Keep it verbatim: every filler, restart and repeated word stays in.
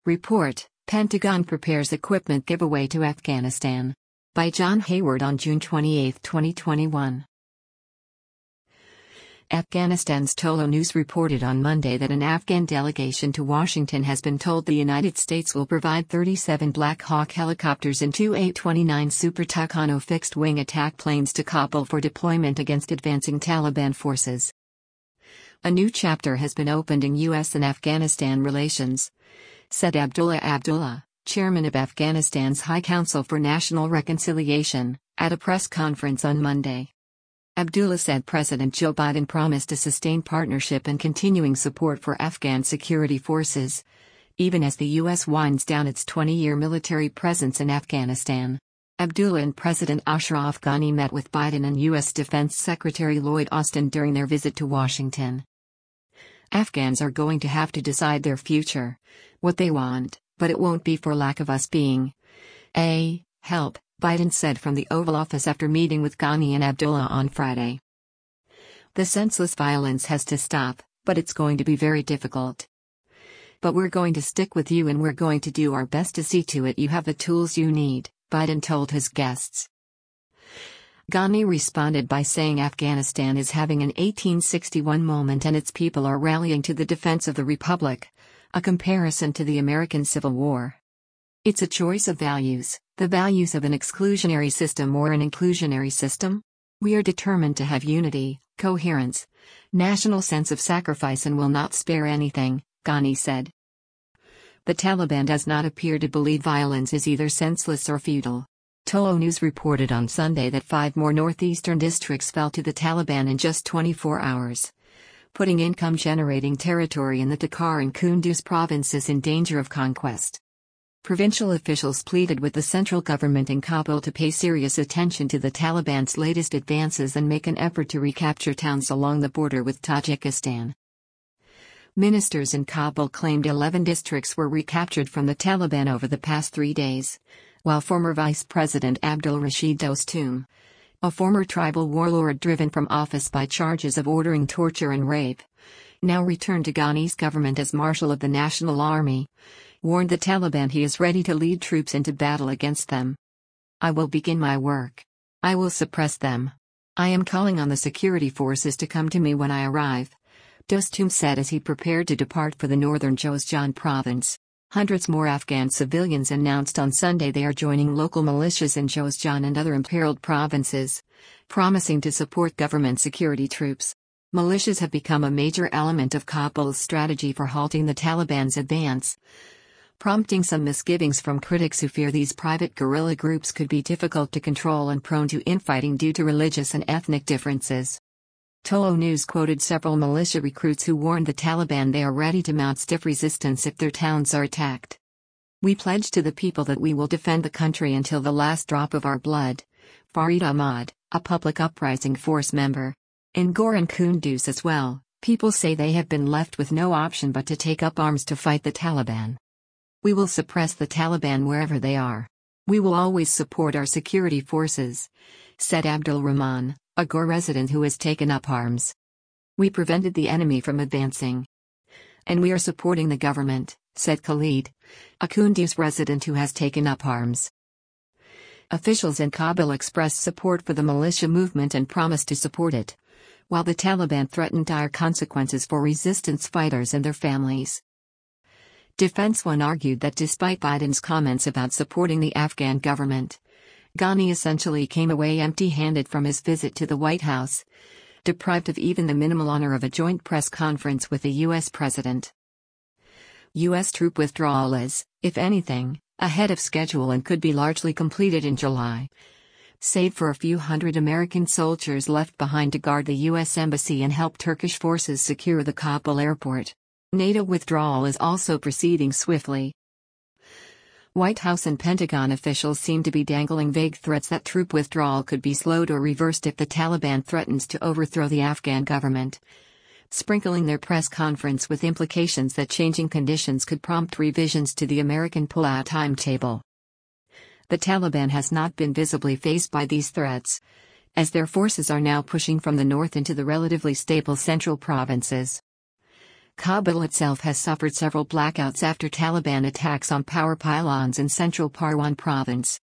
Report, Pentagon prepares equipment giveaway to Afghanistan. By John Hayward on June twenty-eighth, twenty twenty-one. Afghanistan's Tolo News reported on Monday that an Afghan delegation to Washington has been told the United States will provide thirty-seven Black Hawk helicopters and two A twenty-nine Super Tucano fixed-wing attack planes to Kabul for deployment against advancing Taliban forces. A new chapter has been opened in U S and Afghanistan relations, said Abdullah Abdullah, chairman of Afghanistan's High Council for National Reconciliation, at a press conference on Monday. Abdullah said President Joe Biden promised a sustained partnership and continuing support for Afghan security forces, even as the U S winds down its twenty-year military presence in Afghanistan. Abdullah and President Ashraf Ghani met with Biden and U S Defense Secretary Lloyd Austin during their visit to Washington. Afghans are going to have to decide their future, what they want, but it won't be for lack of us being a help, Biden said from the Oval Office after meeting with Ghani and Abdullah on Friday. The senseless violence has to stop, but it's going to be very difficult. But we're going to stick with you and we're going to do our best to see to it you have the tools you need, Biden told his guests. Ghani responded by saying Afghanistan is having an eighteen sixty-one moment and its people are rallying to the defense of the Republic, a comparison to the American Civil War. It's a choice of values, the values of an exclusionary system or an inclusionary system. We are determined to have unity, coherence, national sense of sacrifice and will not spare anything, Ghani said. The Taliban does not appear to believe violence is either senseless or futile. Tolo News reported on Sunday that five more northeastern districts fell to the Taliban in just twenty-four hours, putting income-generating territory in the Takhar and Kunduz provinces in danger of conquest. Provincial officials pleaded with the central government in Kabul to pay serious attention to the Taliban's latest advances and make an effort to recapture towns along the border with Tajikistan. Ministers in Kabul claimed eleven districts were recaptured from the Taliban over the past three days, while former Vice President Abdul Rashid Dostum, a former tribal warlord driven from office by charges of ordering torture and rape, now returned to Ghani's government as Marshal of the National Army, warned the Taliban he is ready to lead troops into battle against them. I will begin my work. I will suppress them. I am calling on the security forces to come to me when I arrive, Dostum said as he prepared to depart for the northern Jowzjan province. Hundreds more Afghan civilians announced on Sunday they are joining local militias in Jowzjan and other imperiled provinces, promising to support government security troops. Militias have become a major element of Kabul's strategy for halting the Taliban's advance, prompting some misgivings from critics who fear these private guerrilla groups could be difficult to control and prone to infighting due to religious and ethnic differences. Tolo News quoted several militia recruits who warned the Taliban they are ready to mount stiff resistance if their towns are attacked. We pledge to the people that we will defend the country until the last drop of our blood, Farid Ahmad, a public uprising force member. In Ghor and Kunduz as well, people say they have been left with no option but to take up arms to fight the Taliban. We will suppress the Taliban wherever they are. We will always support our security forces, said Abdul Rahman, a Ghor resident who has taken up arms. We prevented the enemy from advancing. And we are supporting the government, said Khalid, a Kunduz resident who has taken up arms. Officials in Kabul expressed support for the militia movement and promised to support it, while the Taliban threatened dire consequences for resistance fighters and their families. Defense One argued that despite Biden's comments about supporting the Afghan government, Ghani essentially came away empty-handed from his visit to the White House, deprived of even the minimal honor of a joint press conference with the U S president. U S troop withdrawal is, if anything, ahead of schedule and could be largely completed in July, save for a few hundred American soldiers left behind to guard the U S embassy and help Turkish forces secure the Kabul airport. NATO withdrawal is also proceeding swiftly. White House and Pentagon officials seem to be dangling vague threats that troop withdrawal could be slowed or reversed if the Taliban threatens to overthrow the Afghan government, sprinkling their press conference with implications that changing conditions could prompt revisions to the American pullout timetable. The Taliban has not been visibly faced by these threats, as their forces are now pushing from the north into the relatively stable central provinces. Kabul itself has suffered several blackouts after Taliban attacks on power pylons in central Parwan province.